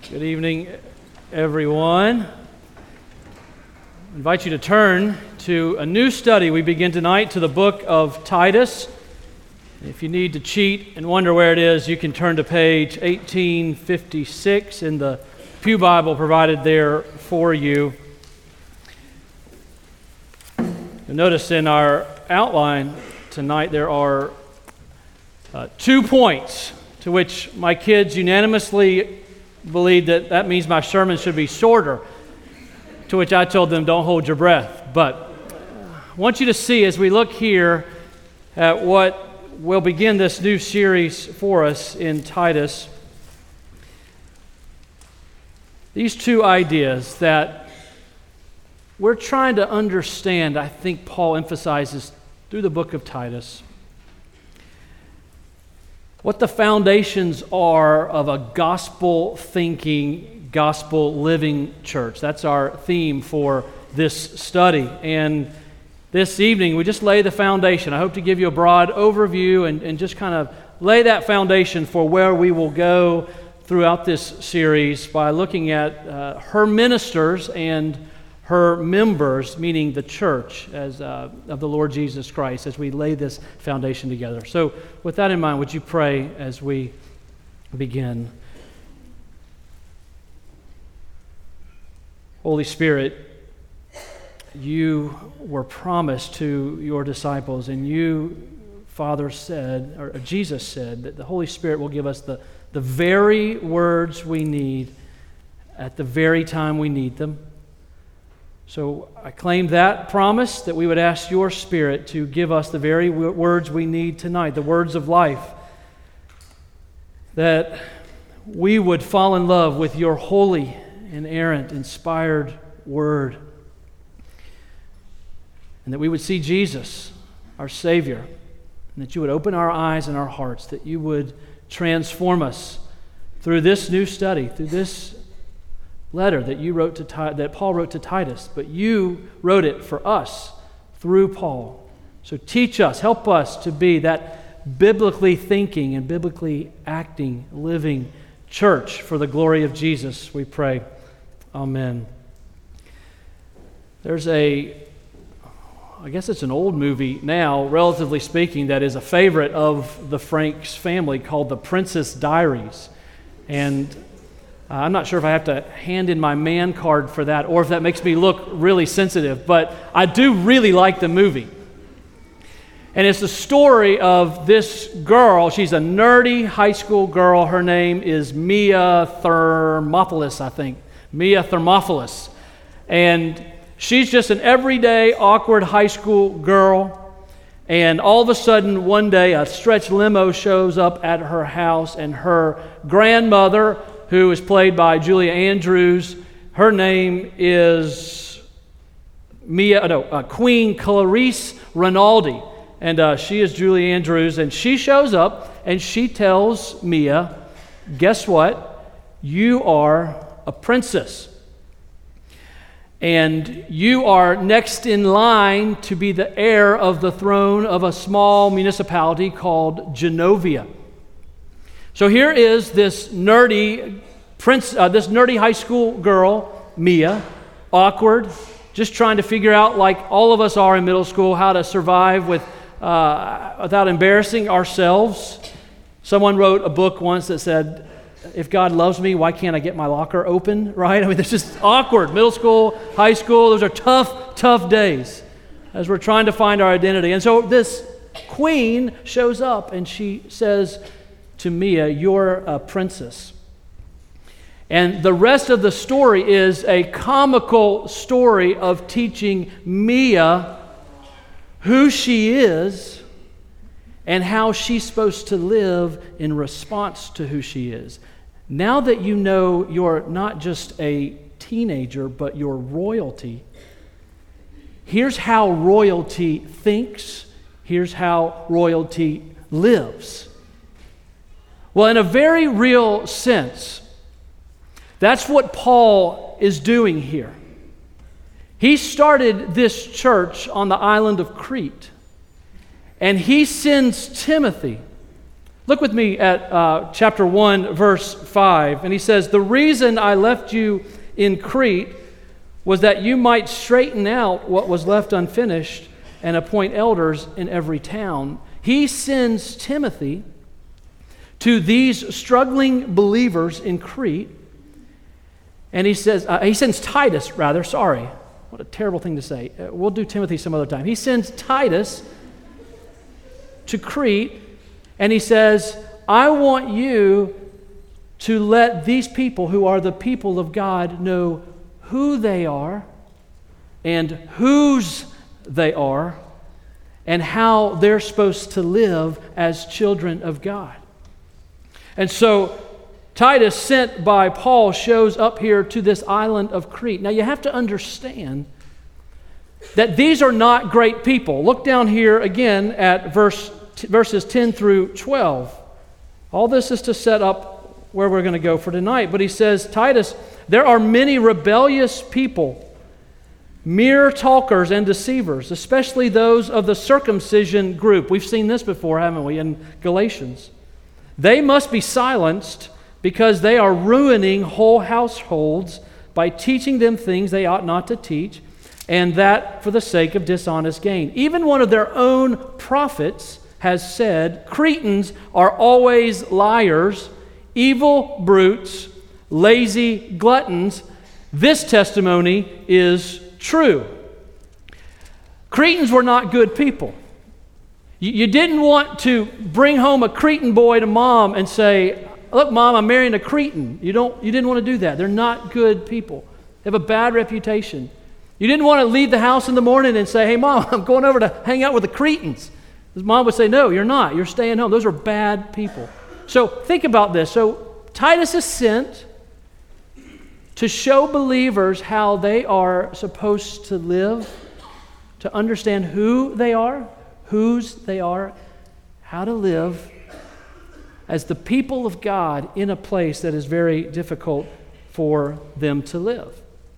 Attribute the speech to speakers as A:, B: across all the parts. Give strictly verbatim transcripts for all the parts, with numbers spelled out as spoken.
A: Good evening, everyone. I invite you to turn to a new study we begin tonight to the book of Titus. If you need to cheat and wonder where it is, you can turn to page eighteen fifty-six in the Pew Bible provided there for you. You'll notice in our outline tonight there are uh, two points to which my kids unanimously believed that that means my sermon should be shorter, to which I told them, don't hold your breath. But I want you to see as we look here at what will begin this new series for us in Titus, these two ideas that we're trying to understand, I think Paul emphasizes through the book of Titus, what the foundations are of a gospel-thinking, gospel-living church. That's our theme for this study. And this evening, we just lay the foundation. I hope to give you a broad overview and, and just kind of lay that foundation for where we will go throughout this series by looking at uh, her ministers and her members, meaning the church as uh, of the Lord Jesus Christ, as we lay this foundation together. So with that in mind, would you pray as we begin? Holy Spirit, you were promised to your disciples, and you, Father, said, or Jesus said, that the Holy Spirit will give us the, the very words we need at the very time we need them. So I claim that promise that we would ask your Spirit to give us the very w- words we need tonight, the words of life, that we would fall in love with your holy, inerrant, inspired word, and that we would see Jesus, our Savior, and that you would open our eyes and our hearts, that you would transform us through this new study, through this letter that you wrote to that Paul wrote to Titus, but you wrote it for us through Paul. So teach us, help us to be that biblically thinking and biblically acting, living church for the glory of Jesus, we pray. Amen. There's a, I guess it's an old movie now, relatively speaking, that is a favorite of the Franks family called The Princess Diaries. And Uh, I'm not sure if I have to hand in my man card for that or if that makes me look really sensitive, but I do really like the movie. And it's the story of this girl. She's a nerdy high school girl. Her name is Mia Thermophilus, I think. Mia Thermophilus. And she's just an everyday, awkward high school girl. And all of a sudden, one day, a stretch limo shows up at her house, and her grandmother, who is played by Julia Andrews, her name is Mia, no, uh, Queen Clarice Rinaldi, and uh, she is Julia Andrews, and she shows up and she tells Mia, guess what? You are a princess, and you are next in line to be the heir of the throne of a small municipality called Genovia. So here is this nerdy prince, uh, this nerdy high school girl, Mia, awkward, just trying to figure out, like all of us are in middle school, how to survive with uh, without embarrassing ourselves. Someone wrote a book once that said, "If God loves me, why can't I get my locker open?" Right? I mean, it's just awkward. Middle school, high school, those are tough, tough days as we're trying to find our identity. And so this queen shows up and she says to Mia, you're a princess. And the rest of the story is a comical story of teaching Mia who she is and how she's supposed to live in response to who she is. Now that you know you're not just a teenager, but you're royalty, here's how royalty thinks, here's how royalty lives. Well, in a very real sense, that's what Paul is doing here. He started this church on the island of Crete, and he sends Timothy Look with me at uh, chapter one, verse five, and he says, "The reason I left you in Crete was that you might straighten out what was left unfinished and appoint elders in every town." He sends Timothy to these struggling believers in Crete, and he says, uh, he sends Titus, rather, sorry. What a terrible thing to say. Uh, we'll do Timothy some other time. He sends Titus to Crete, and he says, "I want you to let these people who are the people of God know who they are and whose they are and how they're supposed to live as children of God." And so Titus, sent by Paul, shows up here to this island of Crete. Now you have to understand that these are not great people. Look down here again at verse, verses ten through twelve. All this is to set up where we're going to go for tonight. But he says, Titus, "There are many rebellious people, mere talkers and deceivers, especially those of the circumcision group." We've seen this before, haven't we, in Galatians. "They must be silenced because they are ruining whole households by teaching them things they ought not to teach, and that for the sake of dishonest gain. Even one of their own prophets has said, 'Cretans are always liars, evil brutes, lazy gluttons.' This testimony is true." Cretans were not good people. You, you didn't want to bring home a Cretan boy to mom and say, "Look, Mom, I'm marrying a Cretan." You don't. You didn't want to do that. They're not good people. They have a bad reputation. You didn't want to leave the house in the morning and say, "Hey, Mom, I'm going over to hang out with the Cretans." His mom would say, "No, you're not. You're staying home." Those are bad people. So think about this. So Titus is sent to show believers how they are supposed to live, to understand who they are, whose they are, how to live as the people of God in a place that is very difficult for them to live.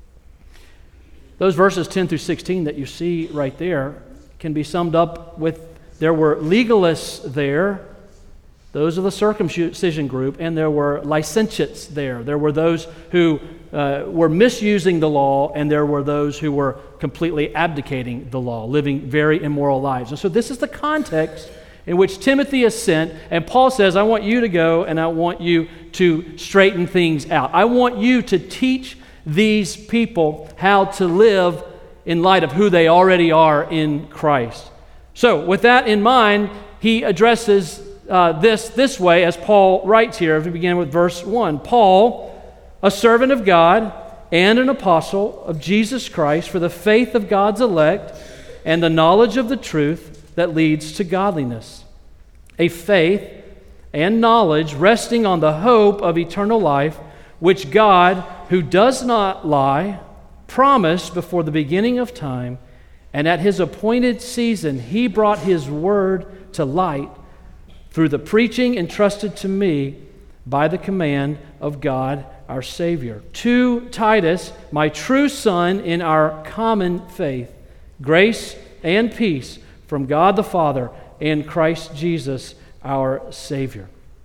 A: Those verses ten through sixteen that you see right there can be summed up with, there were legalists there, those of the circumcision group, and there were licentiates there. There were those who uh, were misusing the law, and there were those who were completely abdicating the law, living very immoral lives. And so this is the context in which Timothy is sent, and Paul says, "I want you to go and I want you to straighten things out. I want you to teach these people how to live in light of who they already are in Christ." So with that in mind, he addresses uh, this this way as Paul writes here. If we begin with verse one, "Paul, a servant of God and an apostle of Jesus Christ for the faith of God's elect and the knowledge of the truth that leads to godliness, a faith and knowledge resting on the hope of eternal life, which God, who does not lie, promised before the beginning of time, and at his appointed season he brought his word to light through the preaching entrusted to me by the command of God our Savior. To Titus, my true son in our common faith, grace and peace from God the Father and Christ Jesus our Savior."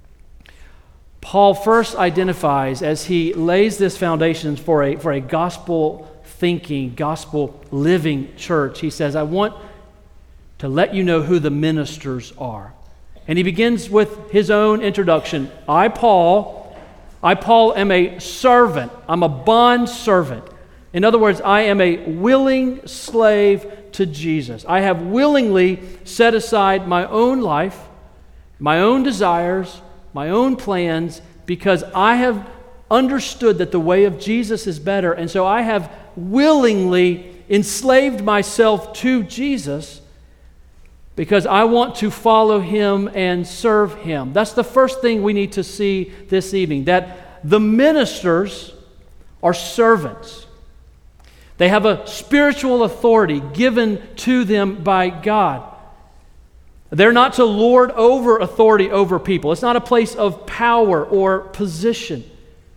A: Paul first identifies, as he lays this foundation for a, for a gospel-thinking, gospel-living church, he says, "I want to let you know who the ministers are." And he begins with his own introduction. I, Paul, I, Paul, am a servant. I'm a bond servant. In other words, I am a willing slave to Jesus. I have willingly set aside my own life, my own desires, my own plans, because I have understood that the way of Jesus is better, and so I have willingly enslaved myself to Jesus because I want to follow him and serve him. That's the first thing we need to see this evening, that the ministers are servants. They have a spiritual authority given to them by God. They're not to lord over authority over people. It's not a place of power or position.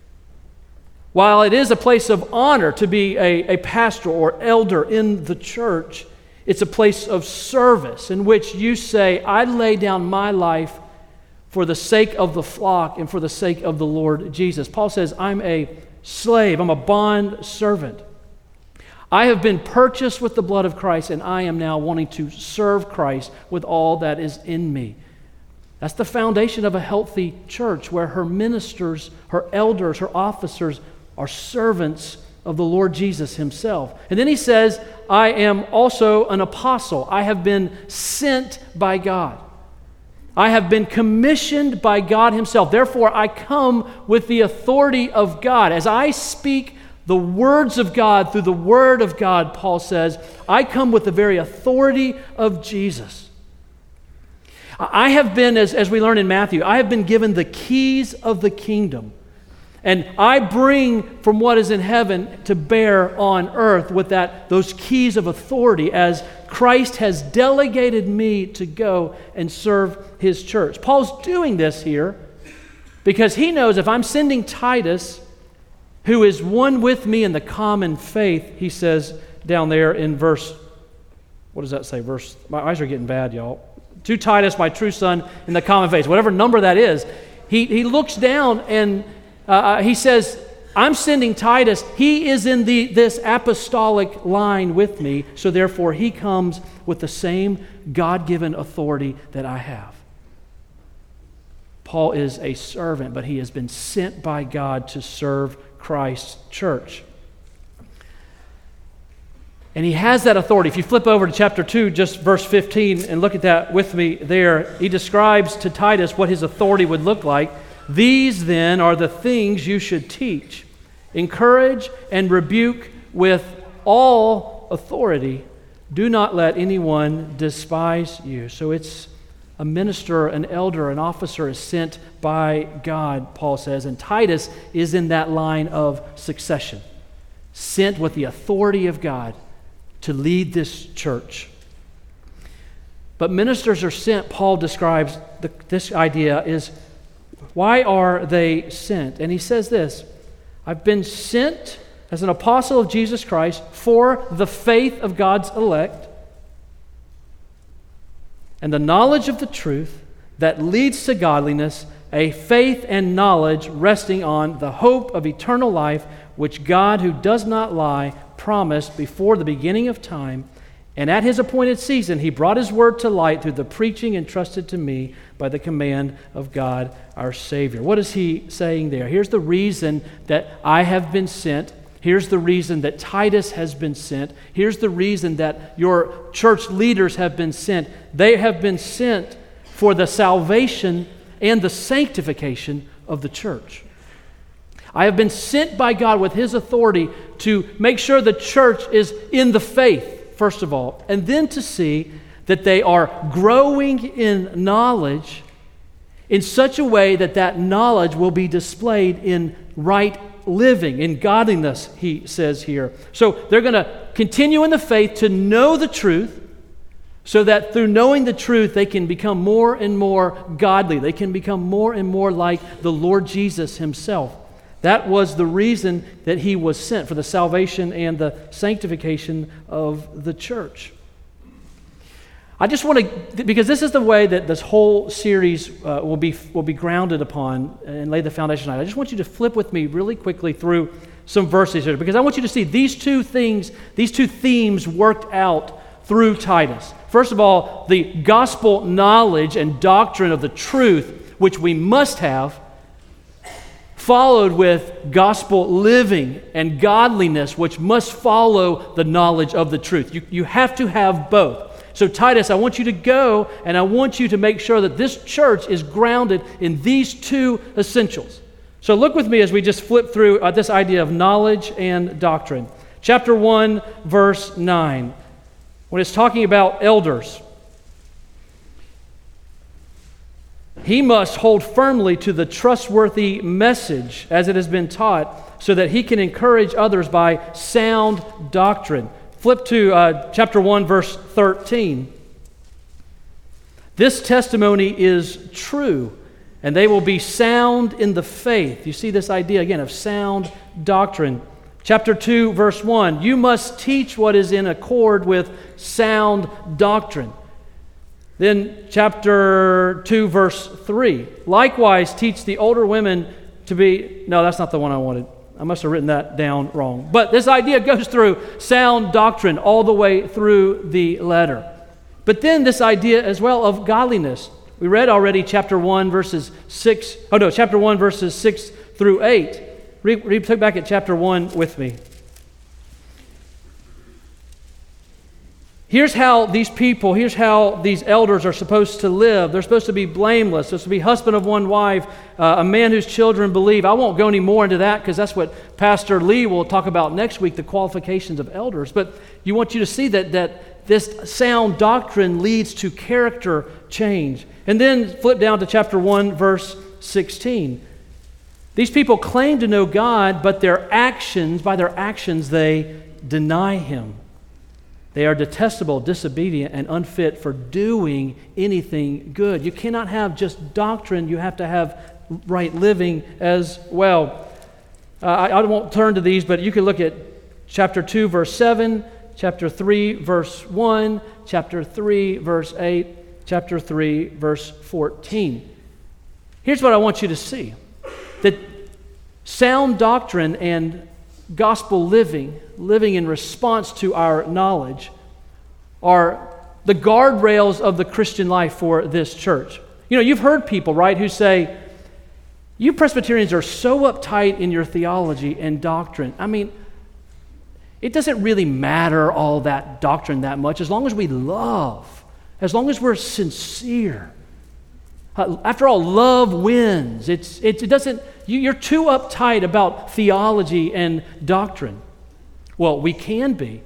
A: While it is a place of honor to be a, a pastor or elder in the church, it's a place of service in which you say, "I lay down my life for the sake of the flock and for the sake of the Lord Jesus. Paul says, I'm a slave, I'm a bond servant. I have been purchased with the blood of Christ, and I am now wanting to serve Christ with all that is in me. That's the foundation of a healthy church, where her ministers, her elders, her officers are servants of the Lord Jesus himself. And then he says, I am also an apostle. I have been sent by God. I have been commissioned by God himself. Therefore, I come with the authority of God. As I speak the words of God through the word of God, Paul says, I come with the very authority of Jesus. I have been, as, as we learn in Matthew, I have been given the keys of the kingdom. And I bring from what is in heaven to bear on earth with that those keys of authority as Christ has delegated me to go and serve his church. Paul's doing this here because he knows if I'm sending Titus, who is one with me in the common faith, he says down there in verse, what does that say? Verse, my eyes are getting bad, y'all. To Titus, my true son, in the common faith, whatever number that is, he, he looks down and uh, he says, I'm sending Titus. He is in the this apostolic line with me, so therefore he comes with the same God-given authority that I have. Paul is a servant, but he has been sent by God to serve Christ's church. And he has that authority. If you flip over to chapter two, just verse fifteen, and look at that with me there, he describes to Titus what his authority would look like. These then are the things you should teach, encourage, and rebuke with all authority. Do not let anyone despise you. So it's a minister, an elder, an officer is sent by God, Paul says, and Titus is in that line of succession, sent with the authority of God to lead this church. But ministers are sent, Paul describes the, this idea is, why are they sent? And he says this, I've been sent as an apostle of Jesus Christ for the faith of God's elect and the knowledge of the truth that leads to godliness, a faith and knowledge resting on the hope of eternal life, which God, who does not lie, promised before the beginning of time. And at his appointed season, he brought his word to light through the preaching entrusted to me by the command of God, our Savior. What is he saying there? Here's the reason that I have been sent. Here's the reason that Titus has been sent. Here's the reason that your church leaders have been sent. They have been sent for the salvation and the sanctification of the church. I have been sent by God with his authority to make sure the church is in the faith, first of all, and then to see that they are growing in knowledge in such a way that that knowledge will be displayed in right living, in godliness, he says here. So they're going to continue in the faith to know the truth, so that through knowing the truth, they can become more and more godly. They can become more and more like the Lord Jesus himself. That was the reason that he was sent, for the salvation and the sanctification of the church. I just want to, because this is the way that this whole series uh, will be will be grounded upon and lay the foundation tonight. I just want you to flip with me really quickly through some verses here, because I want you to see these two things, these two themes worked out through Titus. First of all, the gospel knowledge and doctrine of the truth, which we must have, followed with gospel living and godliness, which must follow the knowledge of the truth. You, you have to have both. So Titus, I want you to go and I want you to make sure that this church is grounded in these two essentials. So look with me as we just flip through uh, this idea of knowledge and doctrine. Chapter one, verse nine. When it's talking about elders, he must hold firmly to the trustworthy message as it has been taught, so that he can encourage others by sound doctrine. Flip to uh, chapter one, verse thirteen. This testimony is true, and they will be sound in the faith. You see this idea again of sound doctrine. Chapter two, verse one. You must teach what is in accord with sound doctrine. Then chapter two, verse three. Likewise, teach the older women to be... No, that's not the one I wanted. I must have written that down wrong. But this idea goes through sound doctrine all the way through the letter. But then this idea as well of godliness. We read already chapter one, verses six... Oh no, chapter one, verses six through eight. Read, read back at chapter one with me. Here's how these people, here's how these elders are supposed to live. They're supposed to be blameless. They're supposed to be husband of one wife, uh, a man whose children believe. I won't go any more into that because that's what Pastor Lee will talk about next week, the qualifications of elders. But you want you to see that, that this sound doctrine leads to character change. And then flip down to chapter one, verse sixteen. These people claim to know God, but their actions, by their actions, they deny Him. They are detestable, disobedient, and unfit for doing anything good. You cannot have just doctrine. You have to have right living as well. Uh, I, I won't turn to these, but you can look at chapter two, verse seven, chapter three, verse one, chapter three, verse eight, chapter three, verse fourteen. Here's what I want you to see. That sound doctrine and gospel living, living in response to our knowledge, are the guardrails of the Christian life for this church. You know, you've heard people, right, who say, you Presbyterians are so uptight in your theology and doctrine. I mean, it doesn't really matter all that doctrine that much as long as we love, as long as we're sincere. Uh, after all, love wins. It's, it, it doesn't, you, you're too uptight about theology and doctrine. Well, we can be.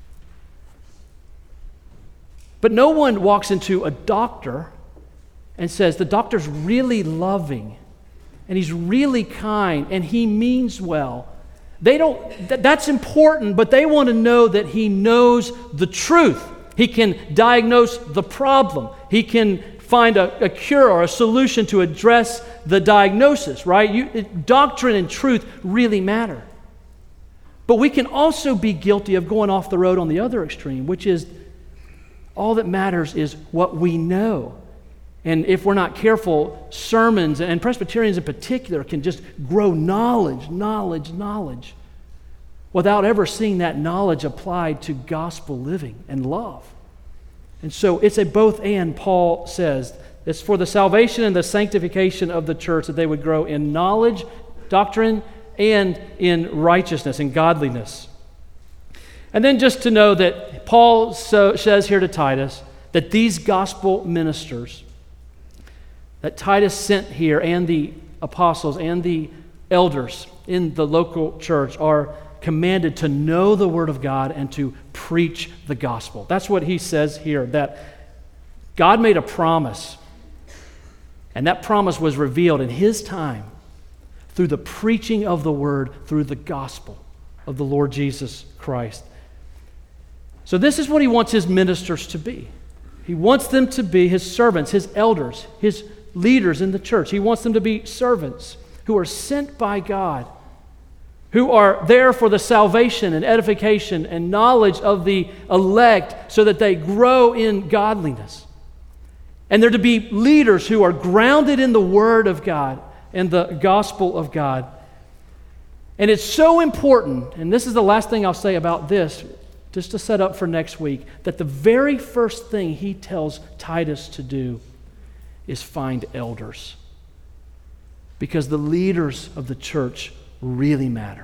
A: But no one walks into a doctor and says, the doctor's really loving, and he's really kind, and he means well. They don't, th- that's important, but they want to know that he knows the truth. He can diagnose the problem. He can find a, a cure or a solution to address the diagnosis, right? You, it, doctrine and truth really matter. But we can also be guilty of going off the road on the other extreme, which is all that matters is what we know. And if we're not careful, sermons, and Presbyterians in particular, can just grow knowledge, knowledge, knowledge, without ever seeing that knowledge applied to gospel living and love. And so it's a both and, Paul says. It's for the salvation and the sanctification of the church that they would grow in knowledge, doctrine, and in righteousness and godliness. And then just to know that Paul so, says here to Titus that these gospel ministers that Titus sent here, and the apostles and the elders in the local church, are commanded to know the Word of God and to preach the gospel. That's what he says here, that God made a promise, and that promise was revealed in His time through the preaching of the Word, through the gospel of the Lord Jesus Christ. So this is what He wants His ministers to be. He wants them to be His servants, His elders, His leaders in the church. He wants them to be servants who are sent by God, who are there for the salvation and edification and knowledge of the elect so that they grow in godliness. And they're to be leaders who are grounded in the Word of God and the gospel of God. And it's so important, and this is the last thing I'll say about this, just to set up for next week, that the very first thing he tells Titus to do is find elders. Because the leaders of the church really matter.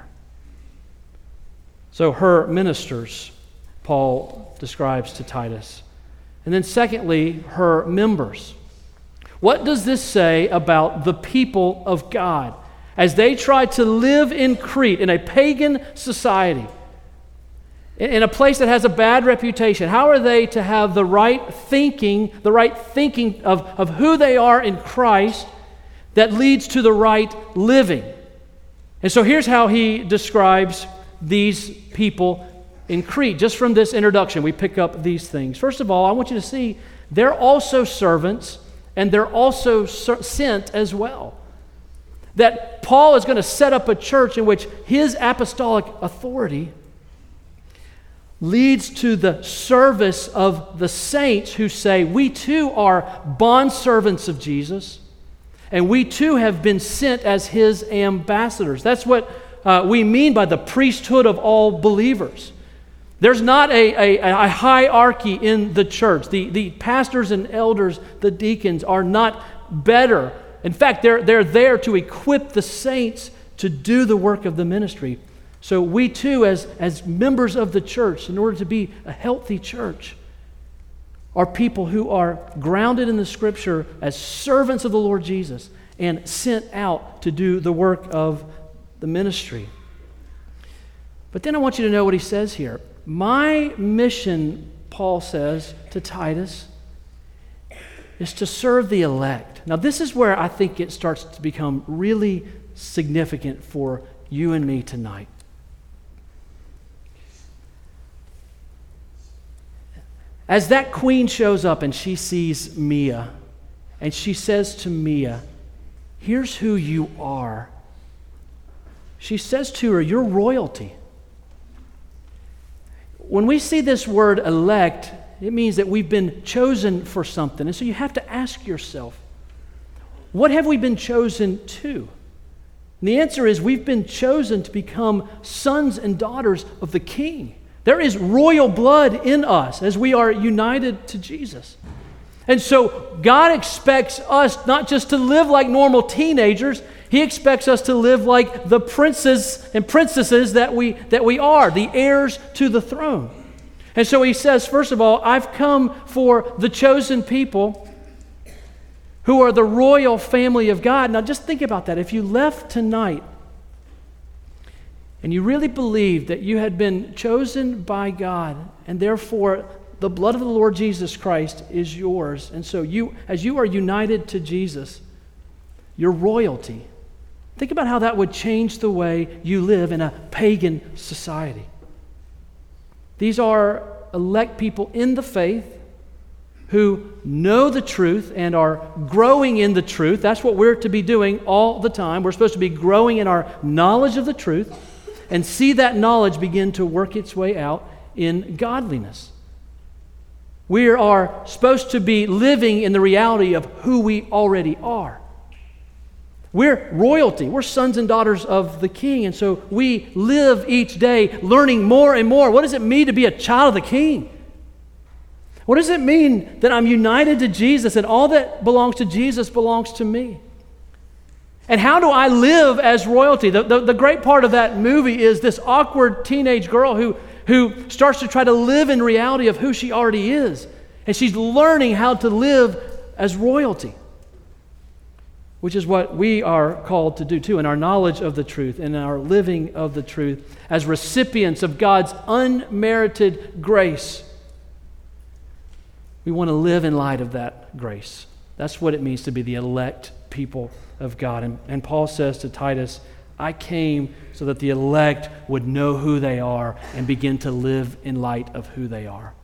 A: So her ministers, Paul describes to Titus. And then secondly, her members. What does this say about the people of God as they try to live in Crete, in a pagan society, in a place that has a bad reputation? How are they to have the right thinking, the right thinking of, of who they are in Christ that leads to the right living? And so here's how he describes these people in Crete. Just from this introduction, we pick up these things. First of all, I want you to see they're also servants and they're also ser- sent as well. That Paul is going to set up a church in which his apostolic authority leads to the service of the saints who say, we too are bondservants of Jesus, and we too have been sent as His ambassadors. That's what uh, we mean by the priesthood of all believers. There's not a, a, a hierarchy in the church. The, the pastors and elders, the deacons, are not better. In fact, they're, they're there to equip the saints to do the work of the ministry. So we too, as, as members of the church, in order to be a healthy church, are people who are grounded in the Scripture as servants of the Lord Jesus and sent out to do the work of the ministry. But then I want you to know what he says here. My mission, Paul says to Titus, is to serve the elect. Now this is where I think it starts to become really significant for you and me tonight. As that queen shows up and she sees Mia, and she says to Mia, here's who you are. She says to her, you're royalty. When we see this word elect, it means that we've been chosen for something. And so you have to ask yourself, what have we been chosen to? And the answer is we've been chosen to become sons and daughters of the King. There is royal blood in us as we are united to Jesus. And so God expects us not just to live like normal teenagers, He expects us to live like the princes and princesses that we, that we are, the heirs to the throne. And so He says, first of all, I've come for the chosen people who are the royal family of God. Now just think about that. If you left tonight and you really believed that you had been chosen by God, and therefore the blood of the Lord Jesus Christ is yours, and so you, as you are united to Jesus, you're royalty. Think about how that would change the way you live in a pagan society. These are elect people in the faith who know the truth and are growing in the truth. That's what we're to be doing all the time. We're supposed to be growing in our knowledge of the truth and see that knowledge begin to work its way out in godliness. We are supposed to be living in the reality of who we already are. We're royalty. We're sons and daughters of the King. And so we live each day learning more and more. What does it mean to be a child of the King? What does it mean that I'm united to Jesus and all that belongs to Jesus belongs to me? And how do I live as royalty? The, the, the great part of that movie is this awkward teenage girl who, who starts to try to live in reality of who she already is. And she's learning how to live as royalty, which is what we are called to do too, in our knowledge of the truth and our living of the truth as recipients of God's unmerited grace. We want to live in light of that grace. That's what it means to be the elect people of God. And, and Paul says to Titus, I came so that the elect would know who they are and begin to live in light of who they are.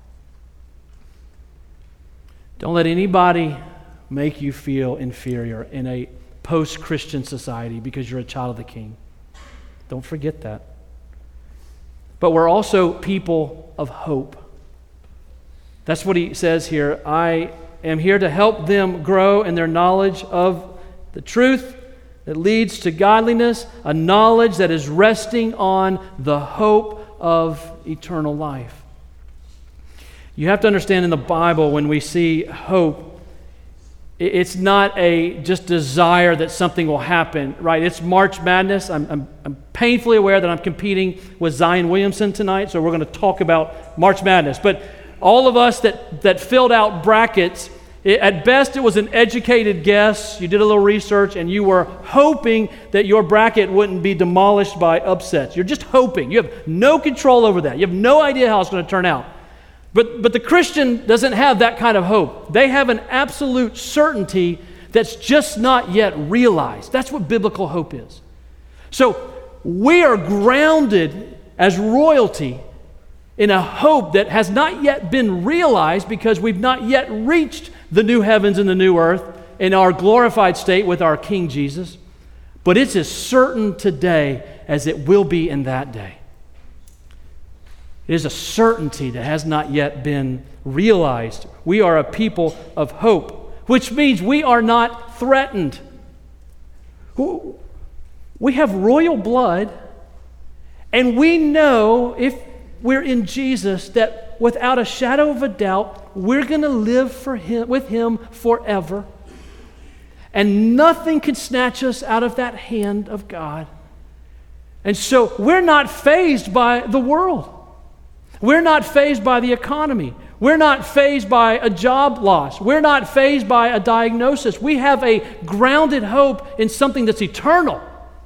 A: Don't let anybody make you feel inferior in a post-Christian society because you're a child of the King. Don't forget that. But we're also people of hope. That's what he says here. I am here to help them grow in their knowledge of the truth that leads to godliness, a knowledge that is resting on the hope of eternal life. You have to understand in the Bible when we see hope, it's not a just desire that something will happen, right? It's March Madness. I'm, I'm, I'm painfully aware that I'm competing with Zion Williamson tonight, so we're going to talk about March Madness. But all of us that, that filled out brackets, it, at best it was an educated guess. You did a little research and you were hoping that your bracket wouldn't be demolished by upsets. You're just hoping. You have no control over that. You have no idea how it's going to turn out. But, but the Christian doesn't have that kind of hope. They have an absolute certainty that's just not yet realized. That's what biblical hope is. So we are grounded as royalty in a hope that has not yet been realized because we've not yet reached the new heavens and the new earth in our glorified state with our King Jesus. But it's as certain today as it will be in that day. It is a certainty that has not yet been realized. We are a people of hope, which means we are not threatened. We have royal blood, and we know if we're in Jesus that without a shadow of a doubt, we're going to live for him, with Him forever. And nothing can snatch us out of that hand of God. And so we're not fazed by the world. We're not fazed by the economy. We're not fazed by a job loss. We're not fazed by a diagnosis. We have a grounded hope in something that's eternal.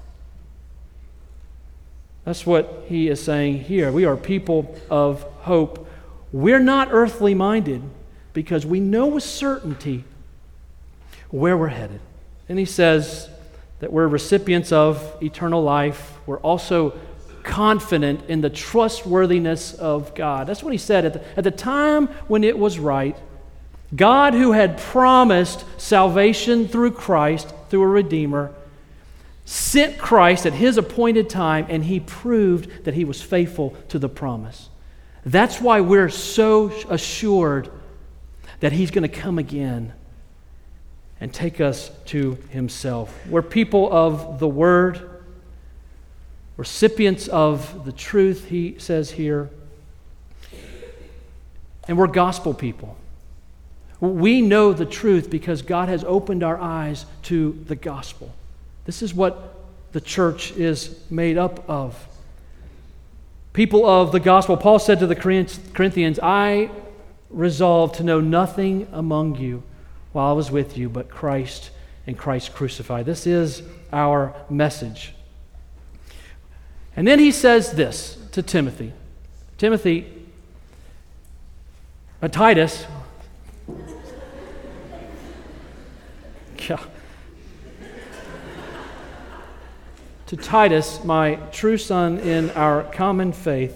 A: That's what he is saying here. We are people of hope. We're not earthly minded because we know with certainty where we're headed. And he says that we're recipients of eternal life. We're also confident in the trustworthiness of God. That's what he said at the, at the time when it was right. God, who had promised salvation through Christ, through a Redeemer, sent Christ at his appointed time, and he proved that he was faithful to the promise. That's why we're so assured that he's going to come again and take us to himself. We're people of the Word, recipients of the truth, he says here, and we're gospel people. We know the truth because God has opened our eyes to the gospel. This is what the church is made up of. People of the gospel. Paul said to the Corinthians, I resolved to know nothing among you while I was with you but Christ and Christ crucified. This is our message. And then he says this to Timothy. Timothy, uh, Titus, yeah. To Titus, my true son in our common faith,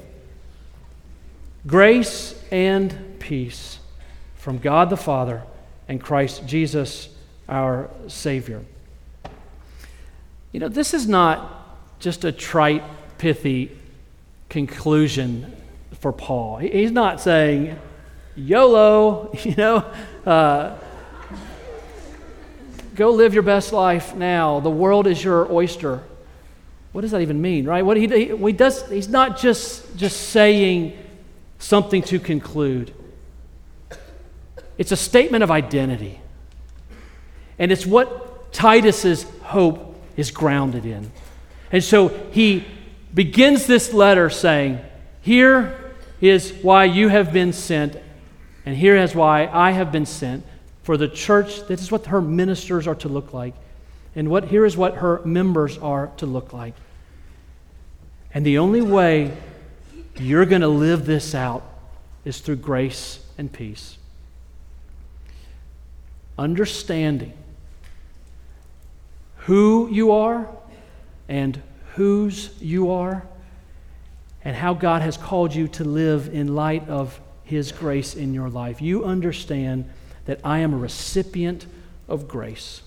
A: grace and peace from God the Father and Christ Jesus our Savior. You know, this is not just a trite, pithy conclusion for Paul. He's not saying, YOLO, you know, uh, go live your best life now. The world is your oyster. What does that even mean, right? What he, he, he does, he's not just, just saying something to conclude. It's a statement of identity. And it's what Titus's hope is grounded in. And so he begins this letter saying, here is why you have been sent, and here is why I have been sent for the church. This is what her ministers are to look like. And what here is what her members are to look like. And the only way you're going to live this out is through grace and peace. Understanding who you are and whose you are and how God has called you to live in light of His grace in your life. You understand that I am a recipient of grace.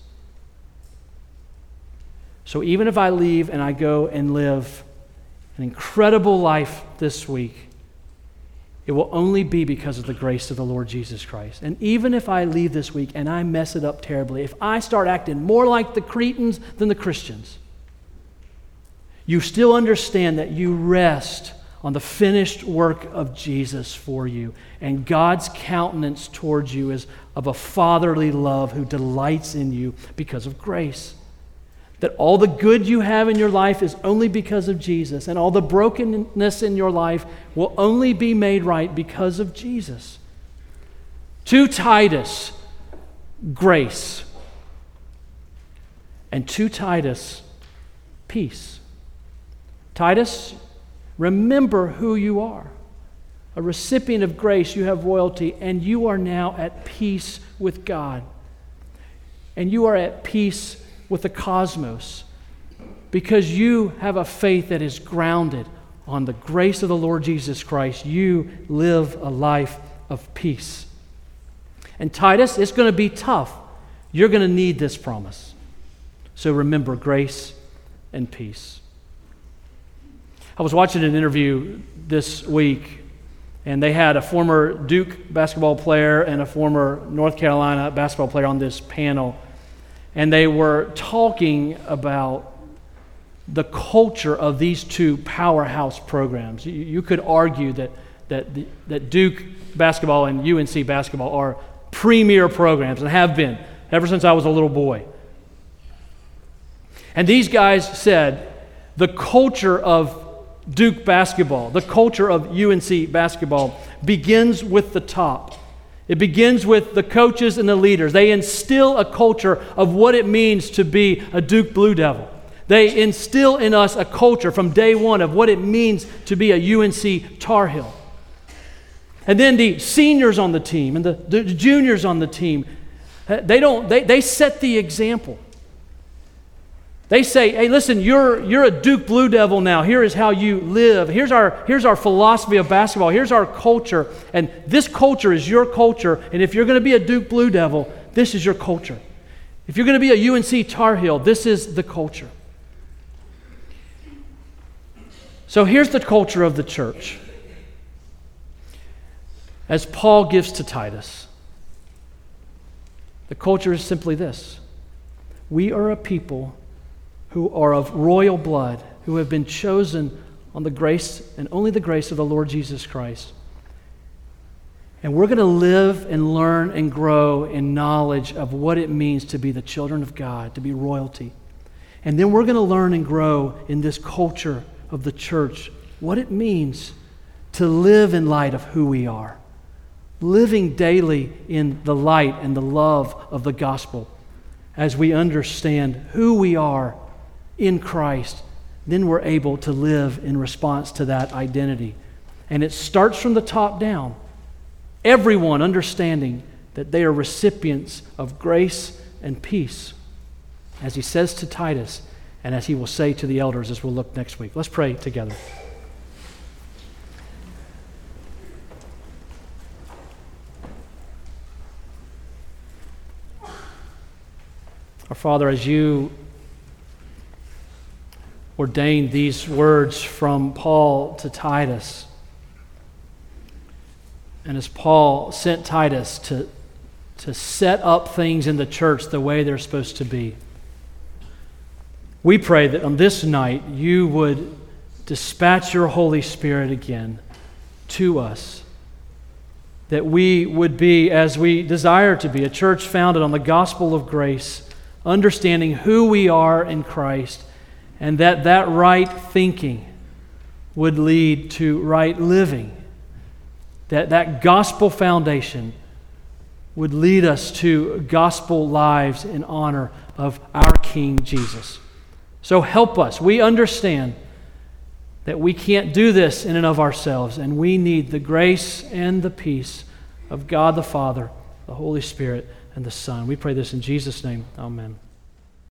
A: So even if I leave and I go and live an incredible life this week, it will only be because of the grace of the Lord Jesus Christ. And even if I leave this week and I mess it up terribly, if I start acting more like the Cretans than the Christians, you still understand that you rest on the finished work of Jesus for you. And God's countenance towards you is of a fatherly love who delights in you because of grace. That all the good you have in your life is only because of Jesus, and all the brokenness in your life will only be made right because of Jesus. To Titus, grace. And to Titus, peace. Titus, remember who you are. A recipient of grace, you have royalty, and you are now at peace with God. And you are at peace with the cosmos because you have a faith that is grounded on the grace of the Lord Jesus Christ. You live a life of peace. And Titus, it's going to be tough. You're going to need this promise. So remember grace and peace. I was watching an interview this week And they had a former Duke basketball player and a former North Carolina basketball player on this panel. And they were talking about the culture of these two powerhouse programs. You, you could argue that, that, the, that Duke basketball and U N C basketball are premier programs and have been ever since I was a little boy. And these guys said the culture of Duke basketball, the culture of U N C basketball begins with the top. It begins with the coaches and the leaders. They instill a culture of what it means to be a Duke Blue Devil. They instill in us a culture from day one of what it means to be a U N C Tar Heel. And then the seniors on the team and the, the juniors on the team, they don't they, they set the example. They say, hey, listen, you're you're a Duke Blue Devil now. Here is how you live. Here's our here's our philosophy of basketball. Here's our culture. And this culture is your culture. And if you're going to be a Duke Blue Devil, this is your culture. If you're going to be a U N C Tar Heel, this is the culture. So here's the culture of the church. As Paul gives to Titus, the culture is simply this. We are a people who are of royal blood, who have been chosen on the grace and only the grace of the Lord Jesus Christ. And we're going to live and learn and grow in knowledge of what it means to be the children of God, to be royalty. And then we're going to learn and grow in this culture of the church, what it means to live in light of who we are, living daily in the light and the love of the gospel as we understand who we are in Christ. Then we're able to live in response to that identity. And it starts from the top down, everyone understanding that they are recipients of grace and peace, as he says to Titus, and as he will say to the elders as we'll look next week. Let's pray together. Our Father, as you ordained these words from Paul to Titus, and as Paul sent Titus to, to set up things in the church the way they're supposed to be, we pray that on this night you would dispatch your Holy Spirit again to us, that we would be, as we desire to be, a church founded on the gospel of grace, understanding who we are in Christ, and that that right thinking would lead to right living, that that gospel foundation would lead us to gospel lives in honor of our King Jesus. So help us. We understand that we can't do this in and of ourselves, and we need the grace and the peace of God the Father, the Holy Spirit, and the Son. We pray this in Jesus' name. Amen.